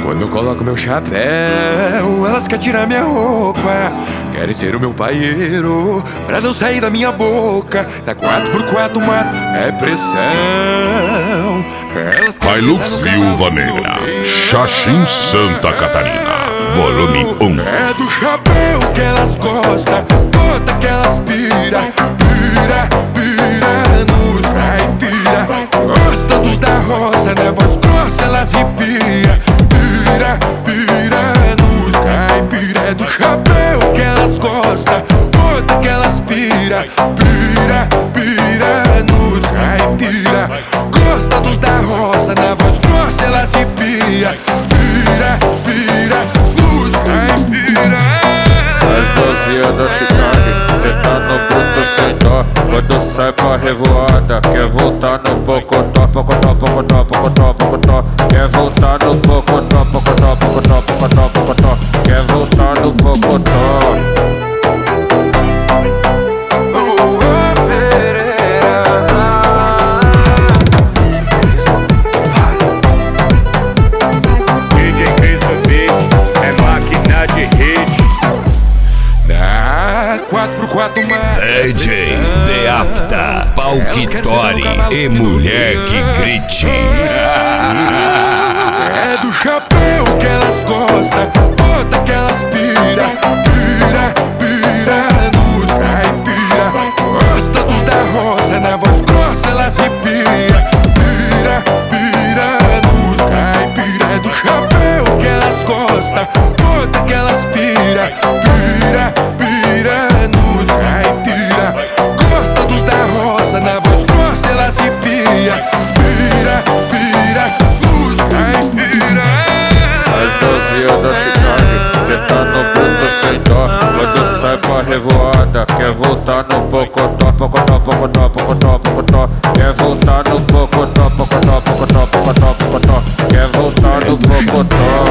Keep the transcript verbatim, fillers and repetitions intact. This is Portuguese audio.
Quando eu coloco meu chapéu, elas querem tirar minha roupa, querem ser o meu paieiro pra não sair da minha boca. Na quatro por quatro mato é pressão. Elas querem Hilux Viúva Negra, Xaxim, Santa Catarina, volume um. É do chapéu que elas gostam, bota que elas pira, pira, pira nos caipira. Gosta dos da roça, na voz grossa elas ripira, pira, pira nos caipira. É do chapéu que elas gostam, bota que elas pira, pira, pira nos caipira. Gosta dos da roça, na voz grossa elas ripira, pira, pira nos caipira. As novinhas da cidade, cê tá no bruto sem dó. Quando sai pra revoada, quer voltar no pocotó, pocotó, pocotó, pocotó, pocotó. Quer voltar no pocotó, pocotó, pocotó, pocotó, pocotó. Quer voltar no pocotó. D J The Afta, Palquitori e Mulher que Grite. É do chapéu que elas gostam, bota que elas pira, pira, pira nos caipira. Gosta dos da roça, na voz grossa elas ripira, pira, pira nos caipira. É do chapéu que elas gostam, bota que elas pira, pira, pira nos caipira. Gosta dos da roça, na voz grossa elas ripia, pira, pira nos caipira. As novinhas da cidade, cê tá no bruto sem dó. Quando sai pra revoada, quer voltar no pocotó, pocotó, pocotó, pocotó, pocotó. Quer voltar no pocotó, pocotó, pocotó, pocotó, pocotó. Quer voltar no pocotó.